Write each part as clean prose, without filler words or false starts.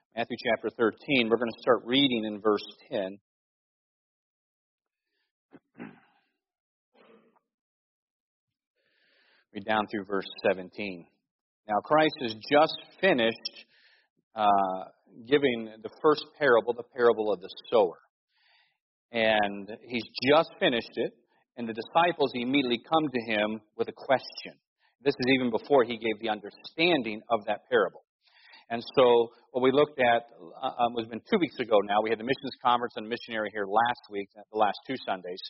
Matthew chapter 13. We're going to start reading in verse 10. Read down through verse 17. Now, Christ has just finished giving the first parable, the parable of the sower. And he's just finished it, and the disciples immediately come to him with a question. This is even before he gave the understanding of that parable. And so what we looked at was been 2 weeks ago now. We had the missions conference and missionary here last week, the last 2 Sundays.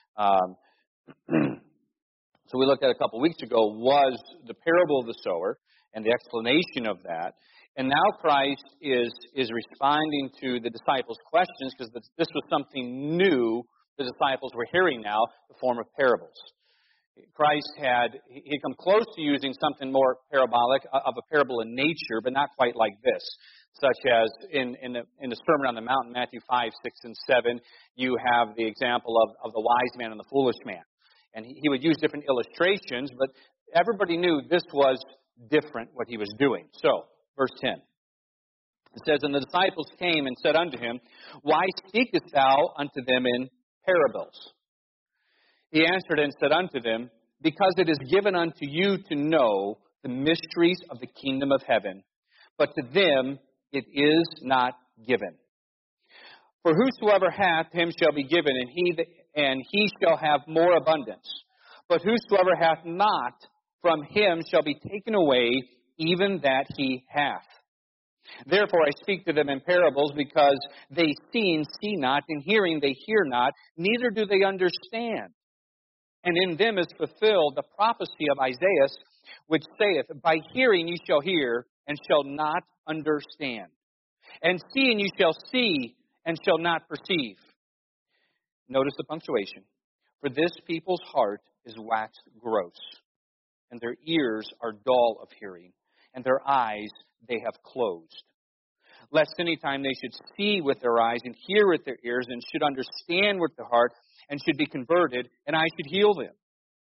So we looked at a couple weeks ago was the parable of the sower and the explanation of that. And now Christ is responding to the disciples' questions because this was something new the disciples were hearing now, the form of parables. Christ he'd come close to using something more parabolic, of a parable in nature, but not quite like this. Such as in the Sermon on the Mount, Matthew 5, 6, and 7, you have the example of the wise man and the foolish man. And he would use different illustrations, but everybody knew this was different, what he was doing. So, verse 10. It says, And the disciples came and said unto him, Why speakest thou unto them in parables? He answered and said unto them, Because it is given unto you to know the mysteries of the kingdom of heaven, but to them it is not given. For whosoever hath, him shall be given, and he shall have more abundance. But whosoever hath not, from him shall be taken away even that he hath. Therefore I speak to them in parables, because they seeing see not, and hearing they hear not, neither do they understand. And in them is fulfilled the prophecy of Isaiah, which saith, By hearing you shall hear, and shall not understand. And seeing you shall see, and shall not perceive. Notice the punctuation. For this people's heart is waxed gross, and their ears are dull of hearing, and their eyes they have closed. Lest any time they should see with their eyes, and hear with their ears, and should understand with their heart, and should be converted, and I should heal them.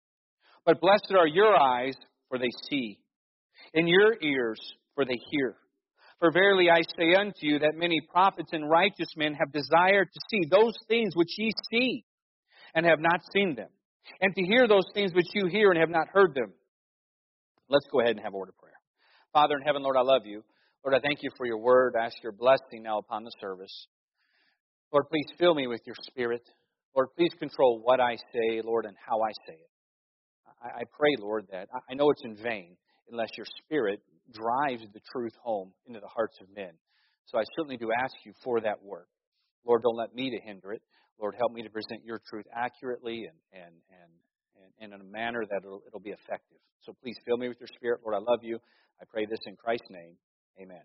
But blessed are your eyes, for they see, and your ears, for they hear. For verily I say unto you that many prophets and righteous men have desired to see those things which ye see, and have not seen them, and to hear those things which you hear, and have not heard them. Let's go ahead and have a word of prayer. Father in heaven, Lord, I love you. Lord, I thank you for your word. I ask your blessing now upon the service. Lord, please fill me with your Spirit. Lord, please control what I say, Lord, and how I say it. I pray, Lord, that I know it's in vain unless your Spirit drives the truth home into the hearts of men. So I certainly do ask you for that work. Lord, don't let me to hinder it. Lord, help me to present your truth accurately and in a manner that it'll be effective. So please fill me with your Spirit. Lord, I love you. I pray this in Christ's name. Amen.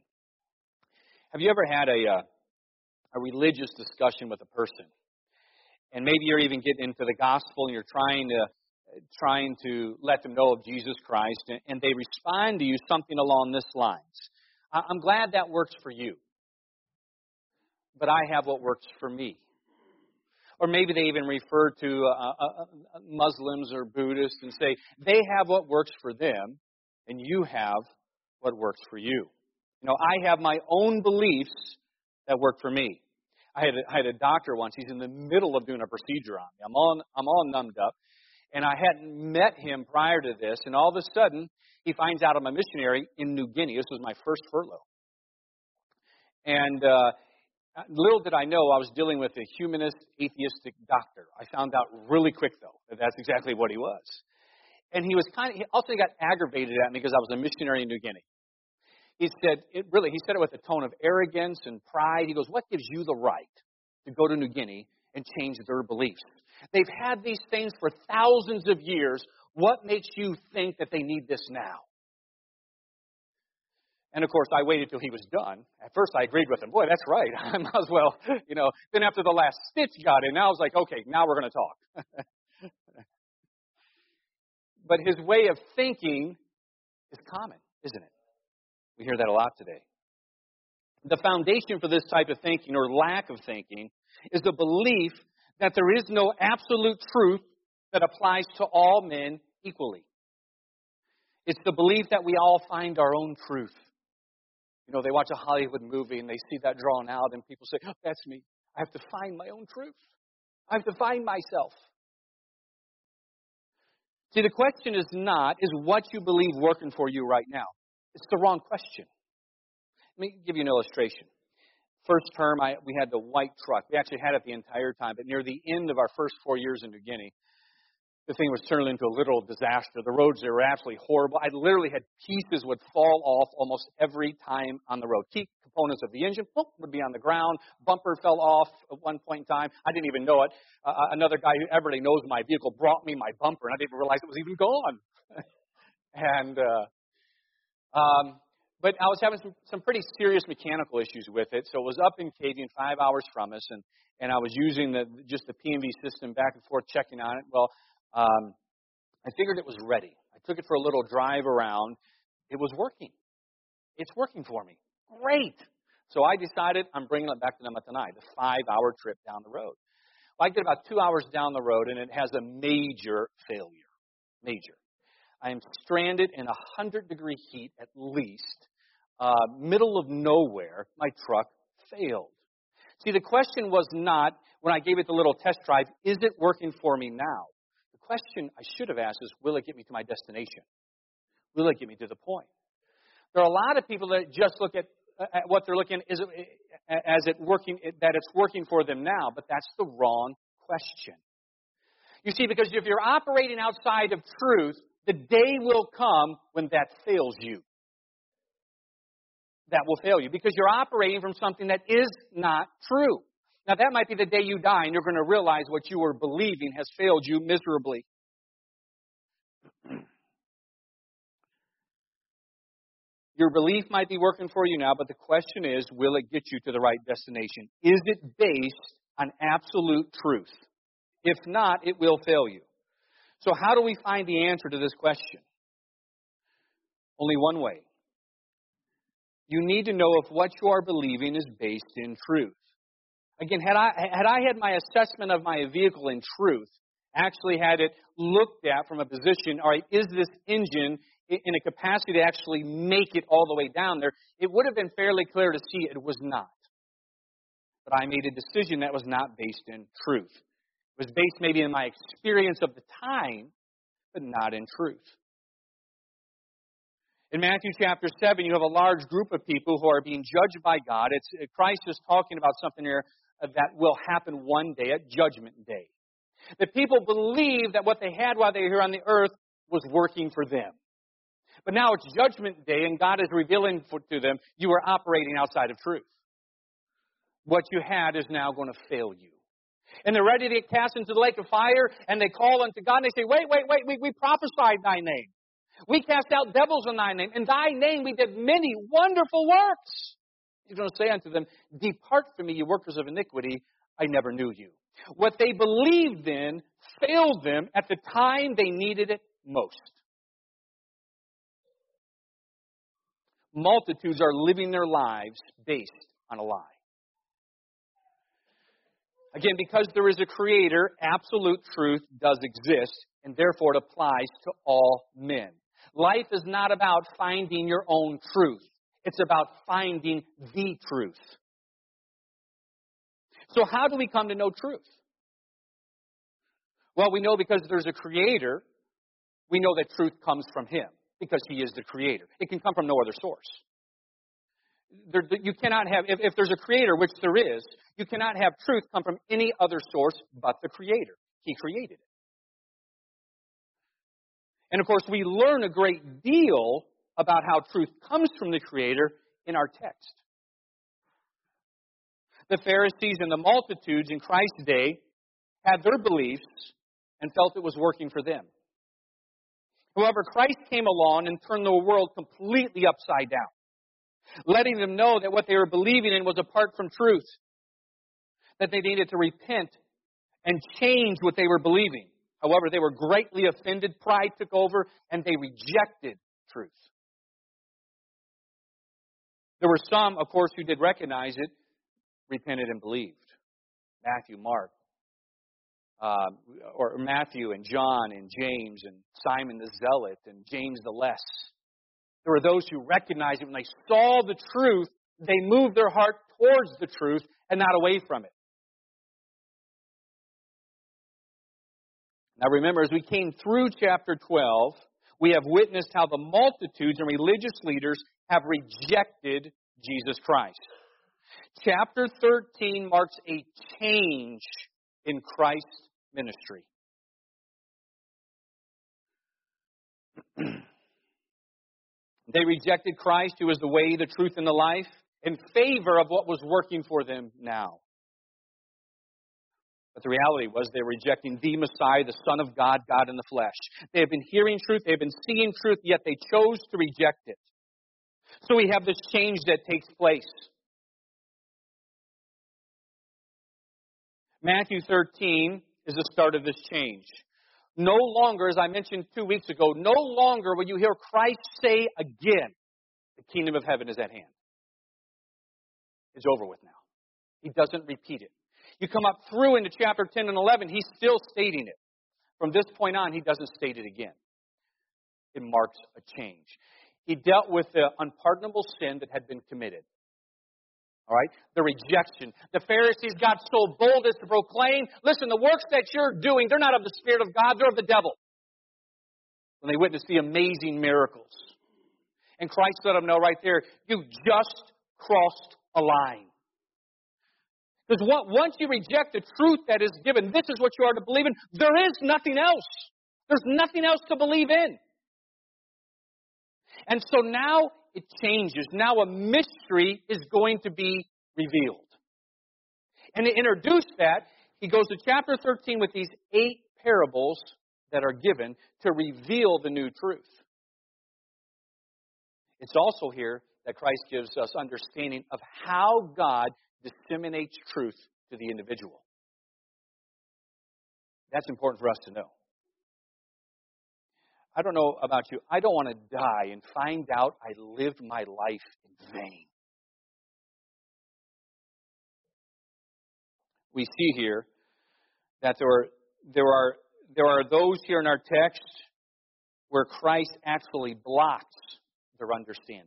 Have you ever had a religious discussion with a person? And maybe you're even getting into the gospel and you're trying to let them know of Jesus Christ, and they respond to you something along this lines. I'm glad that works for you, but I have what works for me. Or maybe they even refer to Muslims or Buddhists and say they have what works for them, and you have what works for you. You know, I have my own beliefs that work for me. I had a doctor once. He's in the middle of doing a procedure on me. I'm all numbed up. And I hadn't met him prior to this. And all of a sudden, he finds out I'm a missionary in New Guinea. This was my first furlough. And little did I know I was dealing with a humanist, atheistic doctor. I found out really quick, though, that that's exactly what he was. And he also got aggravated at me because I was a missionary in New Guinea. He said it with a tone of arrogance and pride. He goes, what gives you the right to go to New Guinea and change their beliefs? They've had these things for thousands of years. What makes you think that they need this now? And, of course, I waited till he was done. At first, I agreed with him. Boy, that's right. I might as well, Then after the last stitch got in, now I was like, okay, now we're going to talk. But his way of thinking is common, isn't it? We hear that a lot today. The foundation for this type of thinking, or lack of thinking, is the belief that there is no absolute truth that applies to all men equally. It's the belief that we all find our own truth. You know, they watch a Hollywood movie and they see that drawn out and people say, oh, that's me. I have to find my own truth. I have to find myself. See, the question is not, is what you believe working for you right now? It's the wrong question. Let me give you an illustration. First term, we had the white truck. We actually had it the entire time, but near the end of our first 4 years in New Guinea, the thing was turned into a literal disaster. The roads there were absolutely horrible. I literally had pieces would fall off almost every time on the road. Key components of the engine would be on the ground. Bumper fell off at one point in time. I didn't even know it. Another guy who everybody knows my vehicle brought me my bumper, and I didn't realize it was even gone. But I was having some pretty serious mechanical issues with it. So it was up in Cadian, 5 hours from us, and I was using just the PMV system back and forth checking on it. Well, I figured it was ready. I took it for a little drive around. It was working. It's working for me. Great. So I decided I'm bringing it back to Namatanai, the 5-hour trip down the road. Well, I get about 2 hours down the road, and it has a major failure. Major. I am stranded in 100-degree heat at least. Middle of nowhere, my truck failed. See, the question was not, when I gave it the little test drive, is it working for me now? The question I should have asked is, will it get me to my destination? Will it get me to the point? There are a lot of people that just look at what they're looking at as it working, that it's working for them now, but that's the wrong question. You see, because if you're operating outside of truth, the day will come when that fails you. That will fail you because you're operating from something that is not true. Now, that might be the day you die and you're going to realize what you were believing has failed you miserably. Your belief might be working for you now, but the question is, will it get you to the right destination? Is it based on absolute truth? If not, it will fail you. So how do we find the answer to this question? Only one way. You need to know if what you are believing is based in truth. Again, had I had my assessment of my vehicle in truth, actually had it looked at from a position, all right, is this engine in a capacity to actually make it all the way down there, it would have been fairly clear to see it was not. But I made a decision that was not based in truth. It was based maybe in my experience of the time, but not in truth. In Matthew chapter 7, you have a large group of people who are being judged by God. Christ is talking about something here that will happen one day at Judgment Day. The people believe that what they had while they were here on the earth was working for them. But now it's Judgment Day, and God is revealing to them, you are operating outside of truth. What you had is now going to fail you. And they're ready to get cast into the lake of fire, and they call unto God, and they say, wait, we prophesied thy name. We cast out devils in thy name. In thy name we did many wonderful works. He's going to say unto them, depart from me, you workers of iniquity, I never knew you. What they believed in failed them at the time they needed it most. Multitudes are living their lives based on a lie. Again, because there is a creator, absolute truth does exist, and therefore it applies to all men. Life is not about finding your own truth. It's about finding the truth. So how do we come to know truth? Well, we know because there's a creator, we know that truth comes from him, because he is the creator. It can come from no other source. You cannot have, if there's a creator, which there is, you cannot have truth come from any other source but the creator. He created it. And of course, we learn a great deal about how truth comes from the creator in our text. The Pharisees and the multitudes in Christ's day had their beliefs and felt it was working for them. However, Christ came along and turned the world completely upside down, letting them know that what they were believing in was apart from truth, that they needed to repent and change what they were believing. However, they were greatly offended, pride took over, and they rejected truth. There were some, of course, who did recognize it, repented and believed. Matthew, Mark, or Matthew and John and James and Simon the Zealot and James the Less. There were those who recognized it when they saw the truth, they moved their heart towards the truth and not away from it. Now remember, as we came through chapter 12, we have witnessed how the multitudes and religious leaders have rejected Jesus Christ. Chapter 13 marks a change in Christ's ministry. They rejected Christ, who is the way, the truth, and the life, in favor of what was working for them now. But the reality was they were rejecting the Messiah, the Son of God, God in the flesh. They have been hearing truth, they have been seeing truth, yet they chose to reject it. So we have this change that takes place. Matthew 13 is the start of this change. No longer, as I mentioned 2 weeks ago, no longer will you hear Christ say again, the kingdom of heaven is at hand. It's over with now. He doesn't repeat it. You come up through into chapter 10 and 11, he's still stating it. From this point on, he doesn't state it again. It marks a change. He dealt with the unpardonable sin that had been committed. All right? The rejection. The Pharisees got so bold as to proclaim, listen, the works that you're doing, they're not of the Spirit of God, they're of the devil. When they witnessed the amazing miracles. And Christ let them know right there, you just crossed a line. Because once you reject the truth that is given, this is what you are to believe in, there is nothing else. There's nothing else to believe in. And so now it changes. Now a mystery is going to be revealed. And to introduce that, he goes to chapter 13 with these 8 parables that are given to reveal the new truth. It's also here that Christ gives us understanding of how God disseminates truth to the individual. That's important for us to know. I don't know about you. I don't want to die and find out I lived my life in vain. We see here that there are those here in our text where Christ actually blocks their understanding.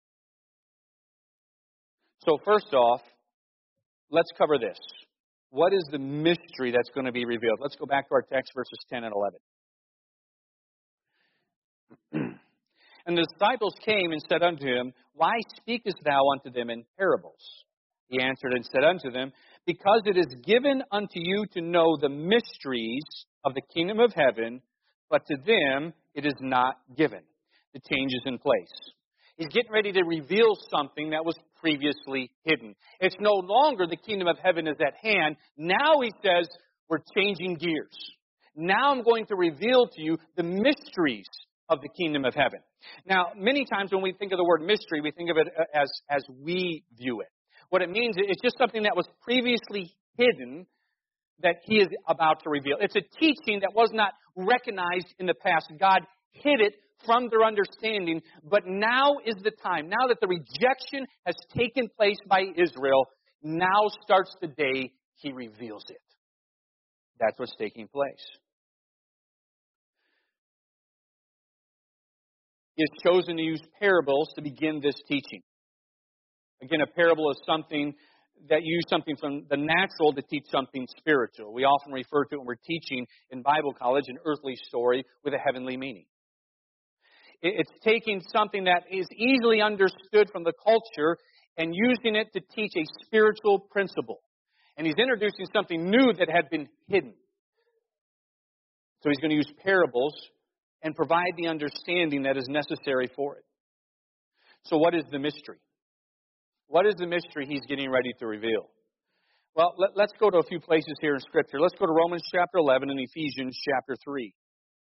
So first off, let's cover this. What is the mystery that's going to be revealed? Let's go back to our text, verses 10 and 11. And the disciples came and said unto him, Why speakest thou unto them in parables? He answered and said unto them, Because it is given unto you to know the mysteries of the kingdom of heaven, but to them it is not given. The change is in place. He's getting ready to reveal something that was previously hidden. It's no longer the kingdom of heaven is at hand. Now he says, we're changing gears. Now I'm going to reveal to you the mysteries of the kingdom of heaven. Now, many times when we think of the word mystery, we think of it as we view it. What it means, it's just something that was previously hidden that he is about to reveal. It's a teaching that was not recognized in the past. God hid it from their understanding, but now is the time. Now that the rejection has taken place by Israel, now starts the day he reveals it. That's what's taking place. He has chosen to use parables to begin this teaching. Again, a parable is something that use something from the natural to teach something spiritual. We often refer to it when we're teaching in Bible college an earthly story with a heavenly meaning. It's taking something that is easily understood from the culture and using it to teach a spiritual principle. And he's introducing something new that had been hidden. So he's going to use parables and provide the understanding that is necessary for it. So what is the mystery? What is the mystery he's getting ready to reveal? Well, let's go to a few places here in Scripture. Let's go to Romans chapter 11 and Ephesians chapter 3.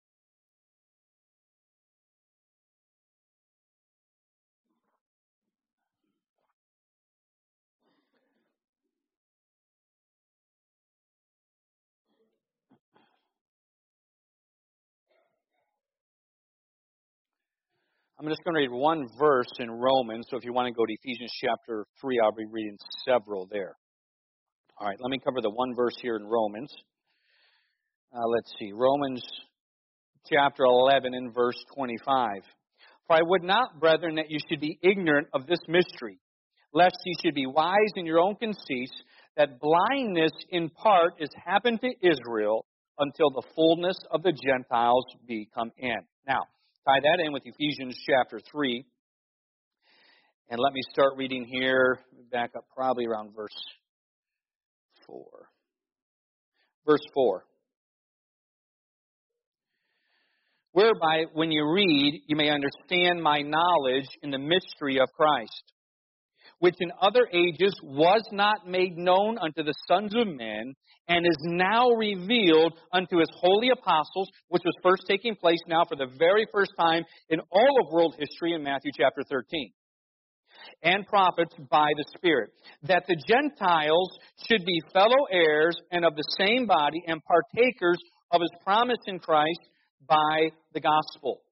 I'm just going to read one verse in Romans, so if you want to go to Ephesians chapter 3, I'll be reading several there. All right, let me cover the one verse here in Romans. Let's see, Romans chapter 11 and verse 25. For I would not, brethren, that you should be ignorant of this mystery, lest ye should be wise in your own conceits, that blindness in part is happened to Israel until the fullness of the Gentiles be come in. Now, tie that in with Ephesians chapter 3. And let me start reading here, back up probably around verse 4. Verse 4. Whereby, when you read, you may understand my knowledge in the mystery of Christ, which in other ages was not made known unto the sons of men, and is now revealed unto his holy apostles, which was first taking place now for the very first time in all of world history in Matthew chapter 13. And prophets by the Spirit, that the Gentiles should be fellow heirs and of the same body and partakers of his promise in Christ by the gospel.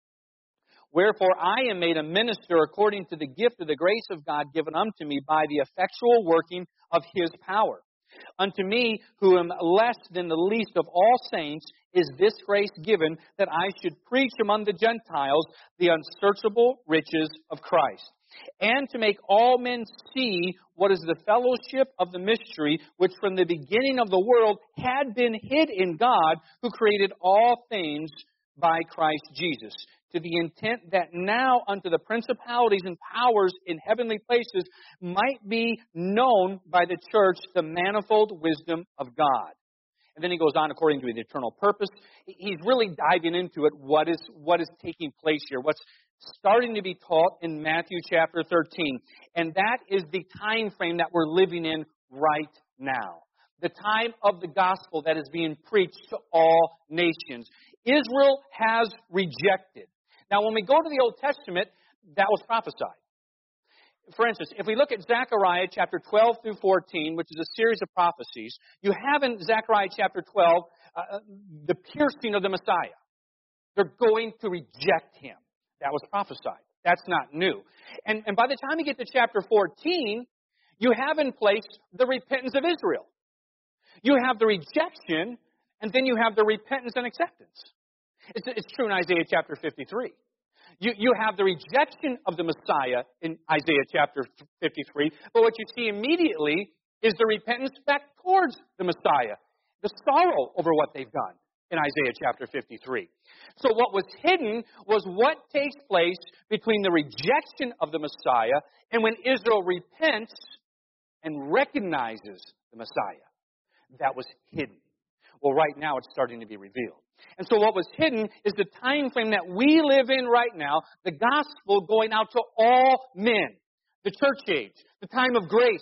Wherefore I am made a minister according to the gift of the grace of God given unto me by the effectual working of his power. Unto me, who am less than the least of all saints, is this grace given, that I should preach among the Gentiles the unsearchable riches of Christ, and to make all men see what is the fellowship of the mystery, which from the beginning of the world had been hid in God, who created all things by Christ Jesus, to the intent that now unto the principalities and powers in heavenly places might be known by the church the manifold wisdom of God. And then he goes on according to his eternal purpose. He's really diving into it, what is taking place here, what's starting to be taught in Matthew chapter 13. And that is the time frame that we're living in right now. The time of the gospel that is being preached to all nations. Israel has rejected. Now, when we go to the Old Testament, that was prophesied. For instance, if we look at Zechariah chapter 12 through 14, which is a series of prophecies, you have in Zechariah chapter 12 the piercing of the Messiah. They're going to reject him. That was prophesied. That's not new. And by the time you get to chapter 14, you have in place the repentance of Israel. You have the rejection, and then you have the repentance and acceptance. It's true in Isaiah chapter 53. You have the rejection of the Messiah in Isaiah chapter 53, but what you see immediately is the repentance back towards the Messiah, the sorrow over what they've done in Isaiah chapter 53. So what was hidden was what takes place between the rejection of the Messiah and when Israel repents and recognizes the Messiah. That was hidden. Well, right now it's starting to be revealed. And so what was hidden is the time frame that we live in right now, the gospel going out to all men, the church age, the time of grace.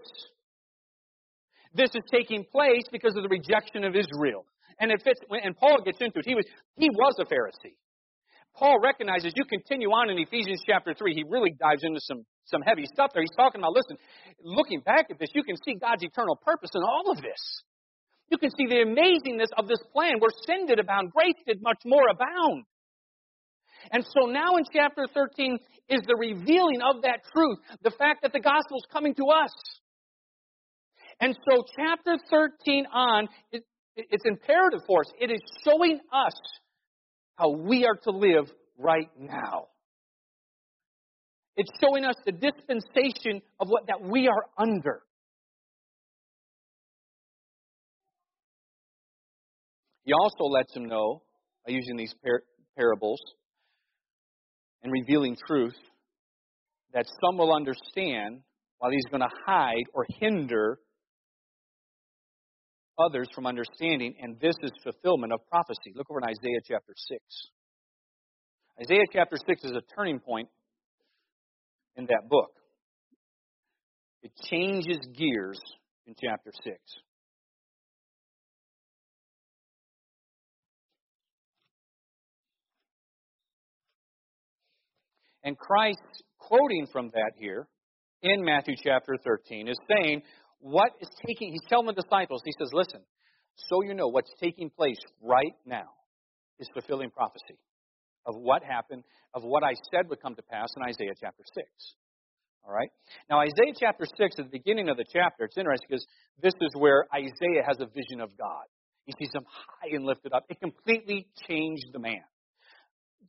This is taking place because of the rejection of Israel. And it fits, and Paul gets into it. He was a Pharisee. Paul recognizes, you continue on in Ephesians chapter 3, he really dives into some heavy stuff there. He's talking about, listen, looking back at this, you can see God's eternal purpose in all of this. You can see the amazingness of this plan. Where sin did abound, grace did much more abound. And so now in chapter 13 is the revealing of that truth, the fact that the gospel is coming to us. And so chapter 13 on, it's imperative for us. It is showing us how we are to live right now. It's showing us the dispensation of what that we are under. He also lets him know, by using these parables and revealing truth, that some will understand while he's going to hide or hinder others from understanding, and this is fulfillment of prophecy. Look over in Isaiah chapter 6. Isaiah chapter 6 is a turning point in that book. It changes gears in chapter 6. And Christ, quoting from that here in Matthew chapter 13, is saying, he's telling the disciples, he says, listen, so you know what's taking place right now is fulfilling prophecy of what happened, of what I said would come to pass in Isaiah chapter 6. All right? Now, Isaiah chapter 6, at the beginning of the chapter, it's interesting because this is where Isaiah has a vision of God. He sees him high and lifted up. It completely changed the man.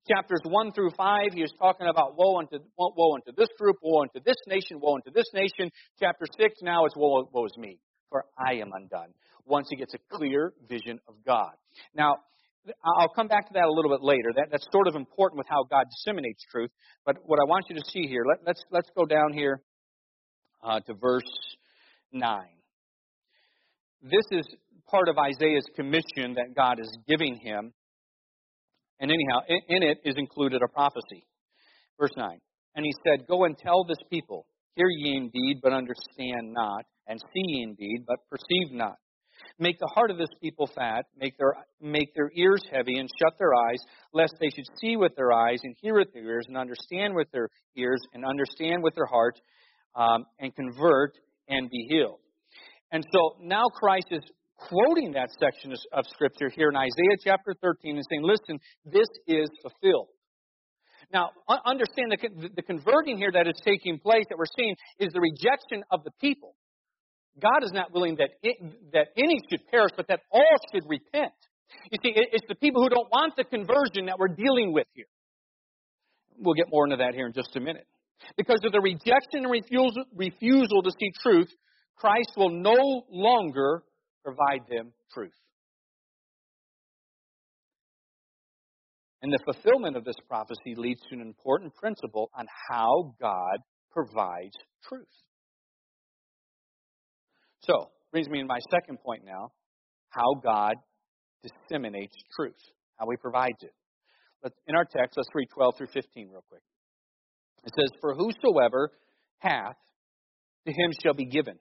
chapters 1 through 5, he is talking about woe unto this group, woe unto this nation, woe unto this nation. Chapter 6, now it's woe is me, for I am undone. Once he gets a clear vision of God. Now, I'll come back to that a little bit later. That's sort of important with how God disseminates truth. But what I want you to see here, let's go down here to verse 9. This is part of Isaiah's commission that God is giving him. And anyhow, in it is included a prophecy. Verse 9. And he said, Go and tell this people, hear ye indeed, but understand not, and see ye indeed, but perceive not. Make the heart of this people fat, make their ears heavy, and shut their eyes, lest they should see with their eyes, and hear with their ears, and understand with their ears, and understand with their heart, and convert, and be healed. And so now Christ is quoting that section of Scripture here in Isaiah chapter 13 and saying, listen, this is fulfilled. Now, understand the converting here that is taking place, that we're seeing, is the rejection of the people. God is not willing that any should perish, but that all should repent. You see, it's the people who don't want the conversion that we're dealing with here. We'll get more into that here in just a minute. Because of the rejection and refusal to see truth, Christ will no longer provide them truth. And the fulfillment of this prophecy leads to an important principle on how God provides truth. So, brings me to my second point now, how God disseminates truth, how He provides it. In our text, let's read 12 through 15 real quick. It says, For whosoever hath, to him shall be given,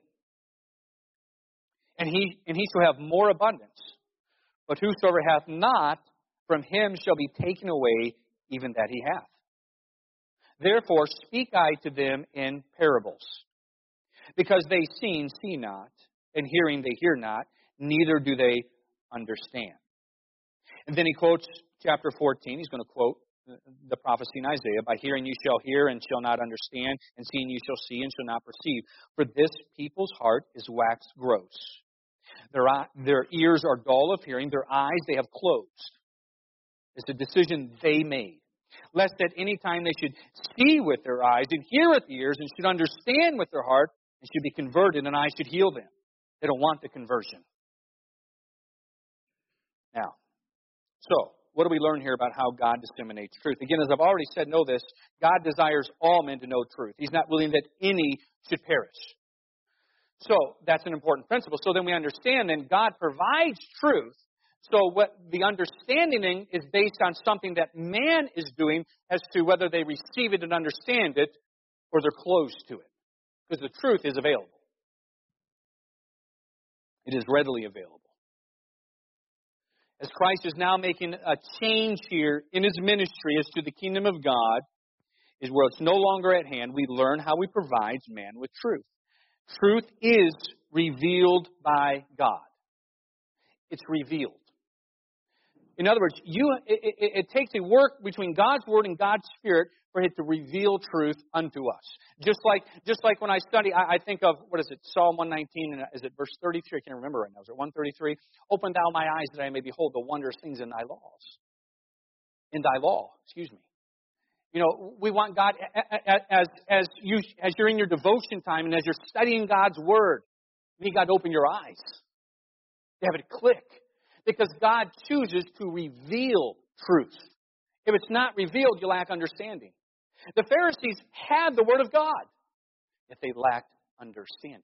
and he shall have more abundance. But whosoever hath not, from him shall be taken away even that he hath. Therefore speak I to them in parables, because they seeing see not, and hearing they hear not, neither do they understand. And then he quotes chapter 14. He's going to quote the prophecy in Isaiah, By hearing you shall hear and shall not understand, and seeing you shall see and shall not perceive. For this people's heart is waxed gross. Their ears are dull of hearing, their eyes they have closed. It's a decision they made. Lest at any time they should see with their eyes and hear with the ears and should understand with their heart and should be converted and I should heal them. They don't want the conversion. Now, so, what do we learn here about how God disseminates truth? Again, as I've already said, know this, God desires all men to know truth. He's not willing that any should perish. So, that's an important principle. So then we understand that God provides truth. So what the understanding is based on something that man is doing as to whether they receive it and understand it or they're closed to it. Because the truth is available. It is readily available. As Christ is now making a change here in His ministry as to the kingdom of God, is where it's no longer at hand, we learn how He provides man with truth. Truth is revealed by God. It's revealed. In other words, it takes a work between God's Word and God's Spirit for it to reveal truth unto us. Just like when I study, I think of, Psalm 119, and is it verse 33? I can't remember right now. Is it 133? Open thou my eyes that I may behold the wondrous things in thy laws. In thy law, excuse me. You know, we want God, as you're in your devotion time and as you're studying God's Word, you need God to open your eyes. You have it click. Because God chooses to reveal truth. If it's not revealed, you lack understanding. The Pharisees had the Word of God, yet they lacked understanding.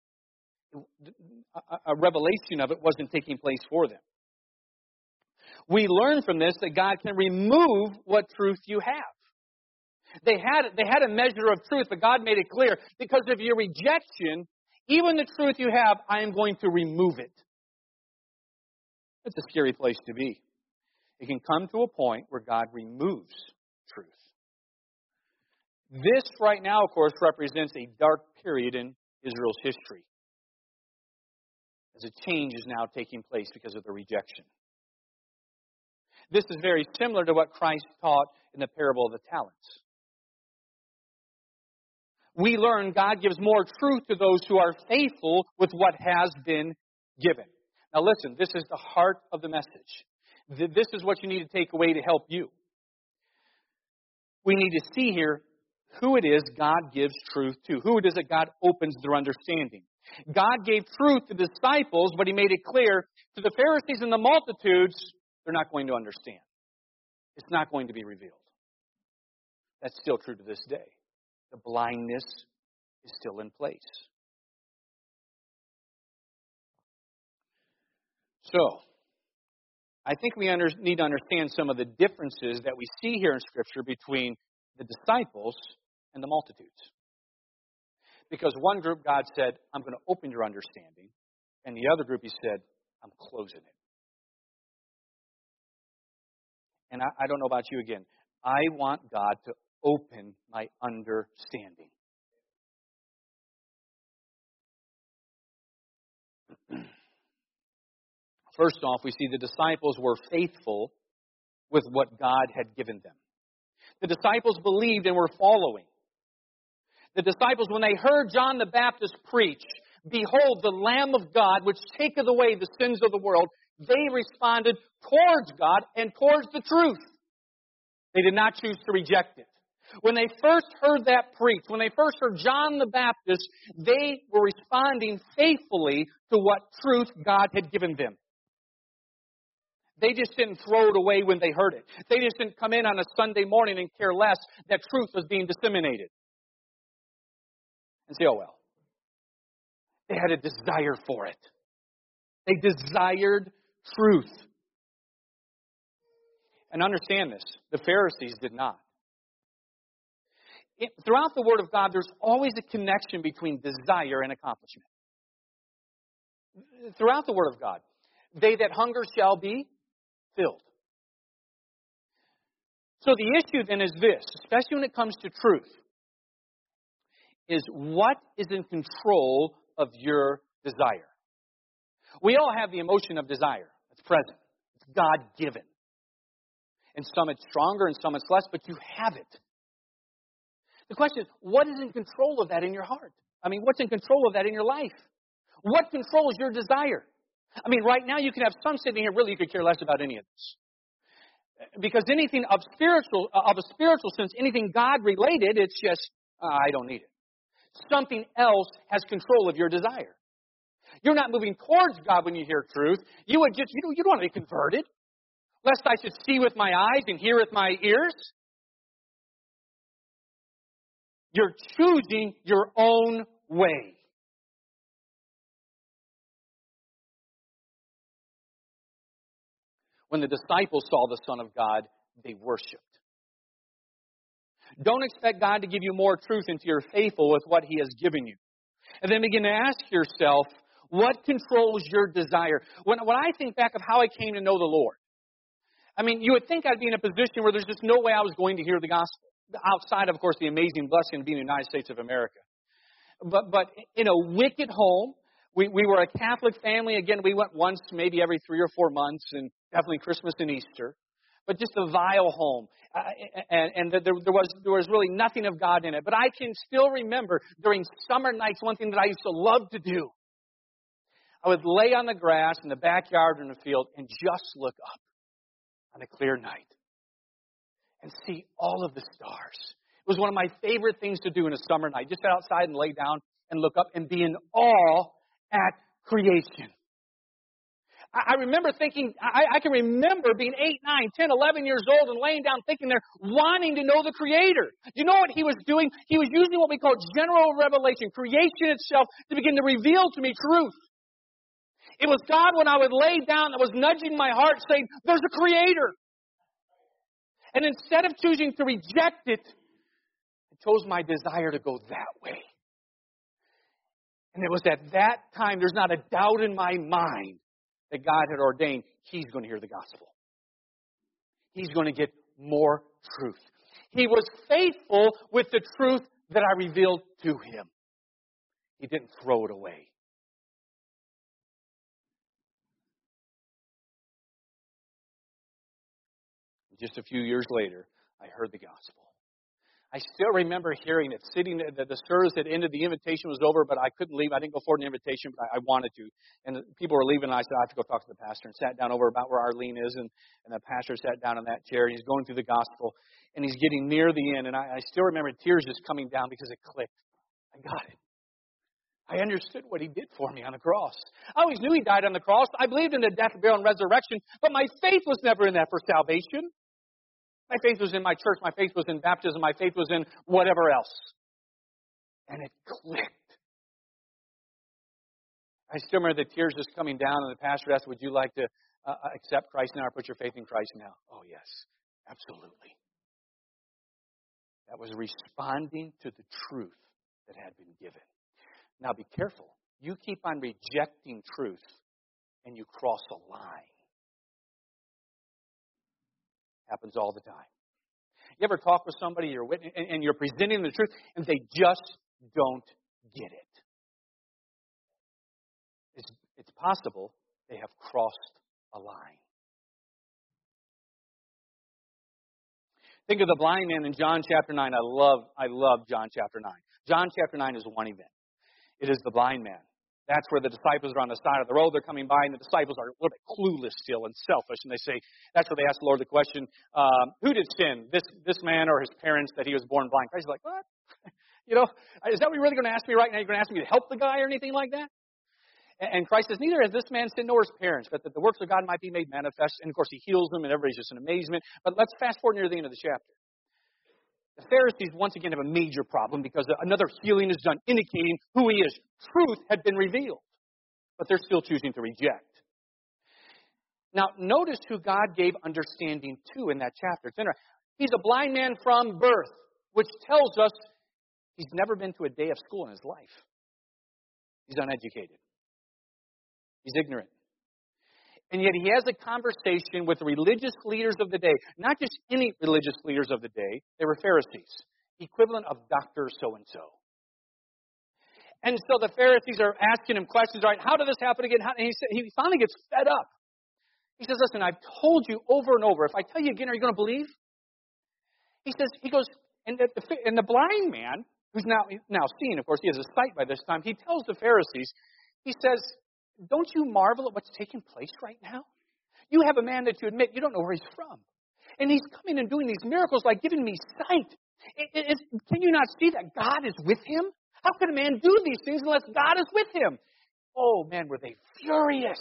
A revelation of it wasn't taking place for them. We learn from this that God can remove what truth you have. They had a measure of truth, but God made it clear, because of your rejection, even the truth you have, I am going to remove it. It's a scary place to be. It can come to a point where God removes truth. This right now, of course, represents a dark period in Israel's history, as a change is now taking place because of the rejection. This is very similar to what Christ taught in the parable of the talents. We learn God gives more truth to those who are faithful with what has been given. Now listen, this is the heart of the message. This is what you need to take away to help you. we need to see here who it is God gives truth to. Who it is that God opens their understanding. God gave truth to the disciples, but He made it clear to the Pharisees and the multitudes, they're not going to understand. It's not going to be revealed. That's still true to this day. The blindness is still in place. So, I think we need to understand some of the differences that we see here in Scripture between the disciples and the multitudes. Because one group, God said, I'm going to open your understanding. And the other group, He said, I'm closing it. And I don't know about you again. I want God to open my understanding. First off, we see the disciples were faithful with what God had given them. The disciples believed and were following. The disciples, when they heard John the Baptist preach, "Behold, the Lamb of God, which taketh away the sins of the world," they responded towards God and towards the truth. They did not choose to reject it. When they first heard that preach, when they first heard John the Baptist, they were responding faithfully to what truth God had given them. They just didn't throw it away when they heard it. They just didn't come in on a Sunday morning and care less that truth was being disseminated. And say, oh well. They had a desire for it. They desired truth. And understand this, the Pharisees did not. Throughout the Word of God, there's always a connection between desire and accomplishment. Throughout the Word of God, they that hunger shall be filled. So the issue then is this, especially when it comes to truth, is what is in control of your desire? We all have the emotion of desire. It's present. It's God-given. And some it's stronger and some it's less, but you have it. The question is, what is in control of that in your heart? I mean, what's in control of that in your life? What controls your desire? I mean, right now you can have some sitting here, really you could care less about any of this. Because anything of a spiritual sense, anything God-related, it's just, I don't need it. Something else has control of your desire. You're not moving towards God when you hear truth. You would just, you don't want to be converted. Lest I should see with my eyes and hear with my ears. You're choosing your own way. When the disciples saw the Son of God, they worshiped. Don't expect God to give you more truth until you're faithful with what He has given you. And then begin to ask yourself, what controls your desire? When I think back of how I came to know the Lord, I mean, you would think I'd be in a position where there's just no way I was going to hear the gospel. Outside, of course, the amazing blessing of being in the United States of America. But in a wicked home, we were a Catholic family. Again, we went once, maybe every 3 or 4 months, and definitely Christmas and Easter. But just a vile home. And there was really nothing of God in it. But I can still remember during summer nights, one thing that I used to love to do. I would lay on the grass in the backyard or in the field and just look up on a clear night and see all of the stars. It was one of my favorite things to do in a summer night. Just sit outside and lay down and look up and be in awe at creation. I remember thinking, I can remember being 8, 9, 10, 11 years old and laying down thinking there, wanting to know the Creator. You know what He was doing? He was using what we call general revelation, creation itself, to begin to reveal to me truth. It was God when I would lay down that was nudging my heart saying, there's a Creator. And instead of choosing to reject it, I chose my desire to go that way. And it was at that time, there's not a doubt in my mind that God had ordained He's going to hear the gospel. He's going to get more truth. He was faithful with the truth that I revealed to him. He didn't throw it away. Just a few years later, I heard the gospel. I still remember hearing it, sitting, the service had ended, the invitation was over, but I couldn't leave. I didn't go forward an invitation, but I wanted to. And the people were leaving, and I said, I have to go talk to the pastor, and sat down over about where Arlene is, and the pastor sat down in that chair, and he's going through the gospel, and he's getting near the end, and I still remember tears just coming down because it clicked. I got it. I understood what he did for me on the cross. I always knew he died on the cross. I believed in the death, burial, and resurrection, but my faith was never in that for salvation. My faith was in my church. My faith was in baptism. My faith was in whatever else. And it clicked. I still remember the tears just coming down, and the pastor asked, would you like to accept Christ now or put your faith in Christ now? Oh, yes, absolutely. That was responding to the truth that had been given. Now be careful. You keep on rejecting truth, and you cross a line. Happens all the time. You ever talk with somebody, you're witness, and you're presenting the truth, and they just don't get it? It's possible they have crossed a line. Think of the blind man in John chapter 9. I love John chapter 9. John chapter 9 is one event. It is the blind man. That's where the disciples are on the side of the road. They're coming by, and the disciples are a little bit clueless still and selfish. And they say, that's where they ask the Lord the question, who did sin, this man or his parents, that he was born blind? Christ is like, what? Is that what you're really going to ask me right now? You're going to ask me to help the guy or anything like that? And Christ says, neither has this man sinned nor his parents, but that the works of God might be made manifest. And, of course, he heals them, and everybody's just in amazement. But let's fast forward near the end of the chapter. The Pharisees, once again, have a major problem because another healing is done, indicating who he is. Truth had been revealed, but they're still choosing to reject. Now, notice who God gave understanding to in that chapter. It's interesting. He's a blind man from birth, which tells us he's never been to a day of school in his life. He's uneducated. He's ignorant. And yet he has a conversation with the religious leaders of the day. Not just any religious leaders of the day. They were Pharisees. Equivalent of Dr. So-and-so. And so the Pharisees are asking him questions. All right, how did this happen again? And he finally gets fed up. He says, listen, I've told you over and over. If I tell you again, are you going to believe? He goes, and the blind man, who's now seeing, of course, he has a sight by this time. He tells the Pharisees, he says, don't you marvel at what's taking place right now? You have a man that you admit you don't know where he's from. And he's coming and doing these miracles like giving me sight. Can you not see that God is with him? How can a man do these things unless God is with him? Oh, man, were they furious.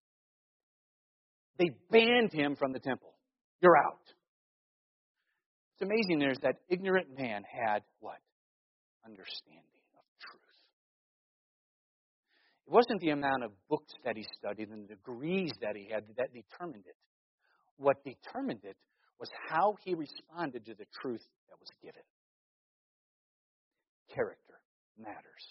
They banned him from the temple. You're out. It's amazing there's that ignorant man had what? Understanding. It wasn't the amount of books that he studied and degrees that he had that determined it. What determined it was how he responded to the truth that was given. Character matters.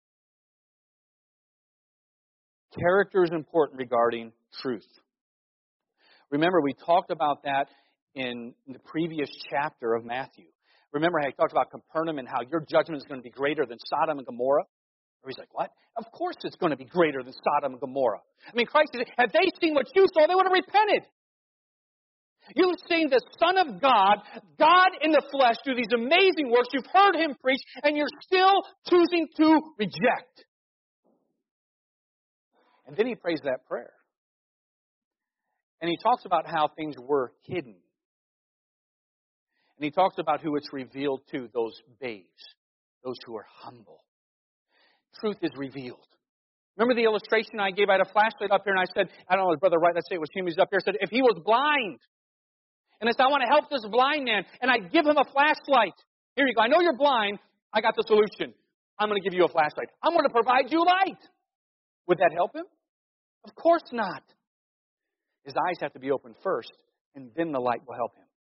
Character is important regarding truth. Remember, we talked about that in the previous chapter of Matthew. Remember how he talked about Capernaum and how your judgment is going to be greater than Sodom and Gomorrah? He's like, what? Of course it's going to be greater than Sodom and Gomorrah. I mean, Christ said, had they seen what you saw, they would have repented. You've seen the Son of God, God in the flesh, do these amazing works. You've heard him preach, and you're still choosing to reject. And then he prays that prayer. And he talks about how things were hidden. And he talks about who it's revealed to, those babes, those who are humble. Truth is revealed. Remember the illustration I gave? I had a flashlight up here, and I said, I don't know, Brother Wright, let's say it was him who's up here, said, if he was blind, and I said, I want to help this blind man, and I give him a flashlight. Here you go. I know you're blind. I got the solution. I'm going to give you a flashlight. I'm going to provide you light. Would that help him? Of course not. His eyes have to be open first, and then the light will help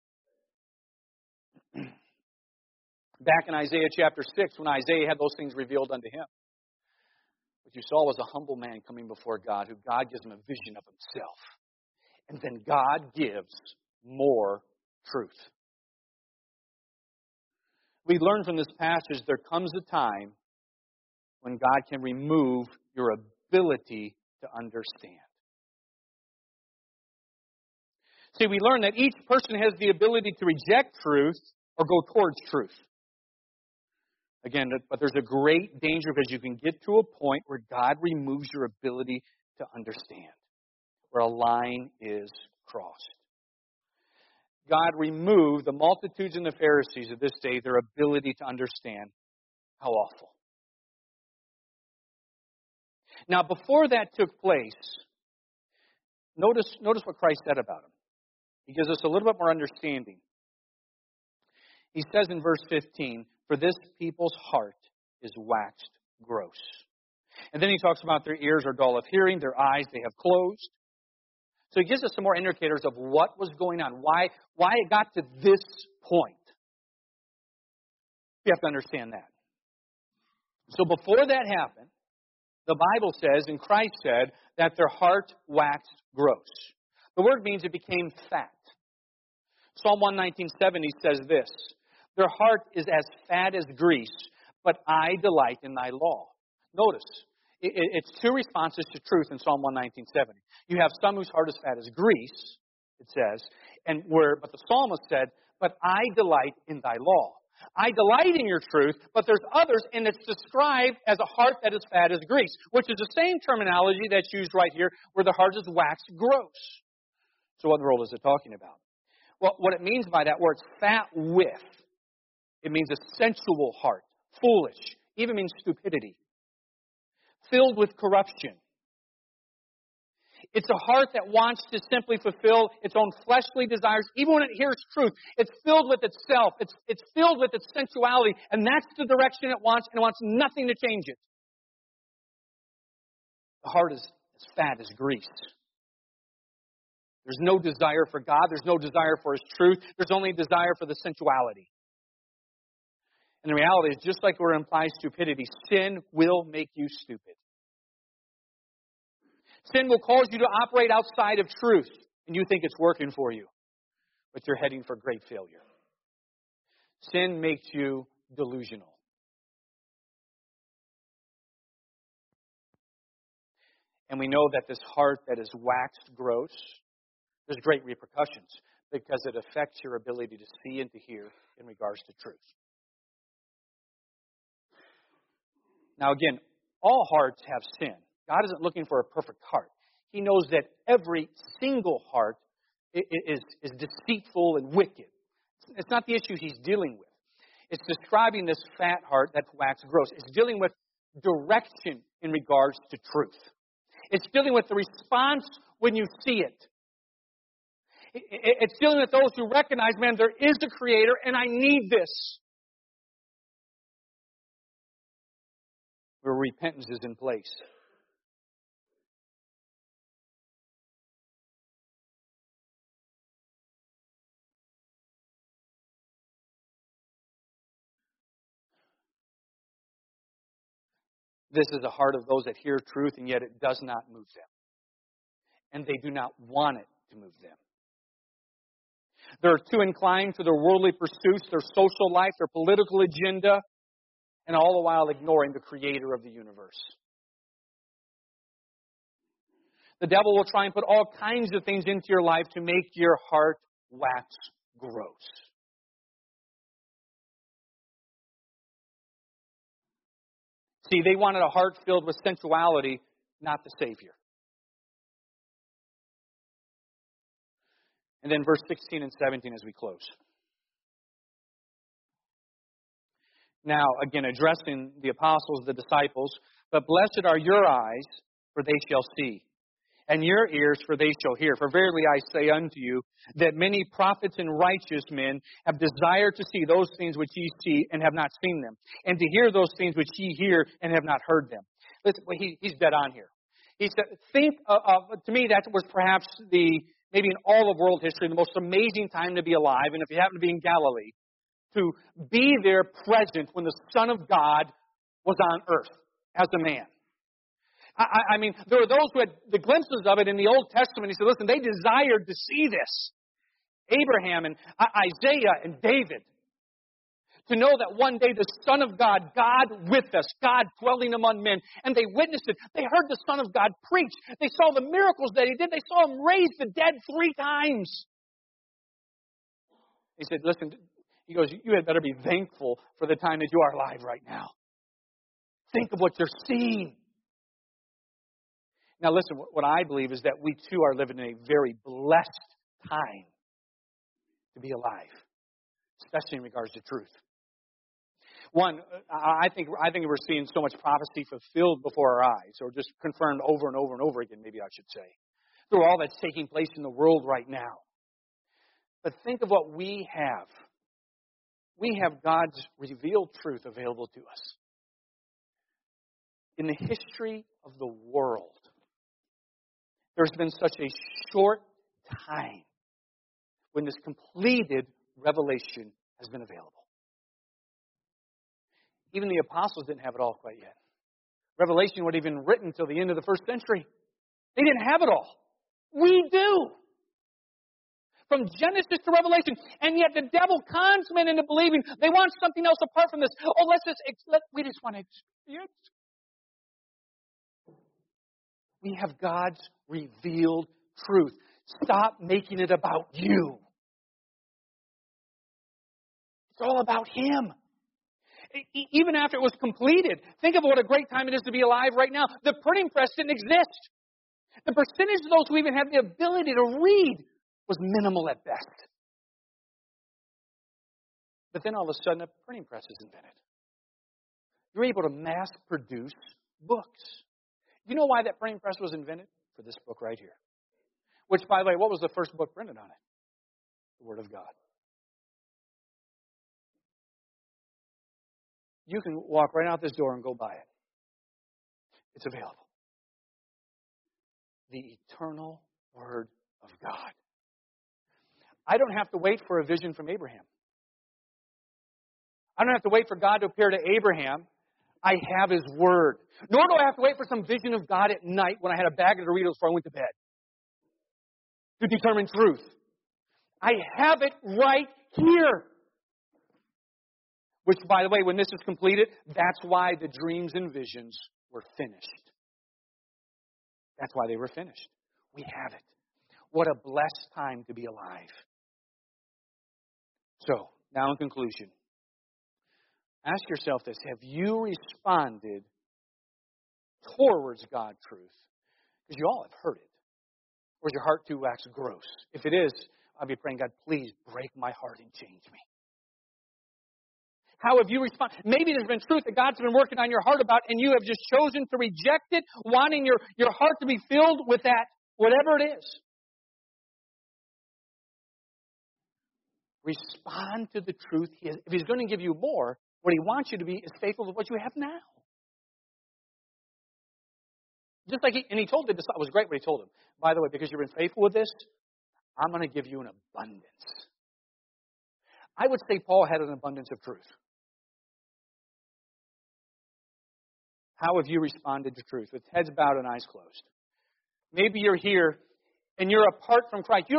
him. Back in Isaiah chapter 6, when Isaiah had those things revealed unto him, what you saw was a humble man coming before God, who God gives him a vision of himself. And then God gives more truth. We learn from this passage there comes a time when God can remove your ability to understand. See, we learn that each person has the ability to reject truth or go towards truth. Again, but there's a great danger because you can get to a point where God removes your ability to understand, where a line is crossed. God removed the multitudes and the Pharisees of this day their ability to understand. How awful. Now, before that took place, notice what Christ said about him. He gives us a little bit more understanding. He says in verse 15, "For this people's heart is waxed gross." And then he talks about their ears are dull of hearing, their eyes they have closed. So he gives us some more indicators of what was going on, why it got to this point. You have to understand that. So before that happened, the Bible says, and Christ said, that their heart waxed gross. The word means it became fat. Psalm 119:70 says this, "Their heart is as fat as grease, but I delight in thy law." Notice, it's two responses to truth in Psalm 119:70. You have some whose heart is fat as grease, it says, but the psalmist said, "But I delight in thy law." I delight in your truth, but there's others, and it's described as a heart that is fat as grease, which is the same terminology that's used right here, where the heart is waxed gross. So what in the world is it talking about? Well, what it means by that word, fat with, it means a sensual heart, foolish, even means stupidity, filled with corruption. It's a heart that wants to simply fulfill its own fleshly desires, even when it hears truth. It's filled with itself. It's filled with its sensuality, and that's the direction it wants, and it wants nothing to change it. The heart is as fat as grease. There's no desire for God. There's no desire for His truth. There's only desire for the sensuality. And the reality is, just like where it implies stupidity, sin will make you stupid. Sin will cause you to operate outside of truth, and you think it's working for you, but you're heading for great failure. Sin makes you delusional. And we know that this heart that is waxed gross, there's great repercussions because it affects your ability to see and to hear in regards to truth. Now again, all hearts have sin. God isn't looking for a perfect heart. He knows that every single heart is deceitful and wicked. It's not the issue He's dealing with. It's describing this fat heart that's waxed gross. It's dealing with direction in regards to truth. It's dealing with the response when you see it. It's dealing with those who recognize, man, there is a Creator and I need this. Where repentance is in place. This is the heart of those that hear truth, and yet it does not move them. And they do not want it to move them. They're too inclined to their worldly pursuits, their social life, their political agenda, and all the while ignoring the Creator of the universe. The devil will try and put all kinds of things into your life to make your heart wax gross. See, they wanted a heart filled with sensuality, not the Savior. And then verse 16 and 17 as we close. Now, again, addressing the apostles, the disciples, "But blessed are your eyes, for they shall see, and your ears, for they shall hear. For verily I say unto you, that many prophets and righteous men have desired to see those things which ye see, and have not seen them, and to hear those things which ye hear, and have not heard them." Listen, he's dead on here. He said, to me, that was perhaps maybe in all of world history, the most amazing time to be alive, and if you happen to be in Galilee, to be there present when the Son of God was on earth as a man. I mean, there were those who had the glimpses of it in the Old Testament. He said, listen, they desired to see this. Abraham and Isaiah and David. To know that one day the Son of God, God with us, God dwelling among men, and they witnessed it. They heard the Son of God preach. They saw the miracles that He did. They saw Him raise the dead 3 times. He said, listen, He goes, you had better be thankful for the time that you are alive right now. Think of what you're seeing. Now listen, what I believe is that we too are living in a very blessed time to be alive, especially in regards to truth. One, I think we're seeing so much prophecy fulfilled before our eyes, or just confirmed over and over and over again, maybe I should say, through all that's taking place in the world right now. But think of what we have. We have God's revealed truth available to us. In the history of the world, there's been such a short time when this completed revelation has been available. Even the apostles didn't have it all quite yet. Revelation would have been written until the end of the first century. They didn't have it all. We do. From Genesis to Revelation. And yet the devil cons men into believing they want something else apart from this. Oh, we just want to experience. We have God's revealed truth. Stop making it about you. It's all about Him. Even after it was completed, think of what a great time it is to be alive right now. The printing press didn't exist. The percentage of those who even had the ability to read was minimal at best. But then all of a sudden, a printing press is invented. You're able to mass produce books. You know why that printing press was invented? For this book right here. Which, by the way, what was the first book printed on it? The Word of God. You can walk right out this door and go buy it. It's available. The eternal Word of God. I don't have to wait for a vision from Abraham. I don't have to wait for God to appear to Abraham. I have His Word. Nor do I have to wait for some vision of God at night when I had a bag of Doritos before I went to bed to determine truth. I have it right here. Which, by the way, when this is completed, that's why the dreams and visions were finished. That's why they were finished. We have it. What a blessed time to be alive. So, now in conclusion, ask yourself this. Have you responded towards God's truth? Because you all have heard it. Or is your heart too wax gross? If it is, I'll be praying, God, please break my heart and change me. How have you responded? Maybe there's been truth that God's been working on your heart about, and you have just chosen to reject it, wanting your heart to be filled with that, whatever it is. Respond to the truth. If He's going to give you more, what He wants you to be is faithful to what you have now. Just like He told the disciples, it was great what He told them. By the way, because you've been faithful with this, I'm going to give you an abundance. I would say Paul had an abundance of truth. How have you responded to truth? With heads bowed and eyes closed. Maybe you're here and you're apart from Christ.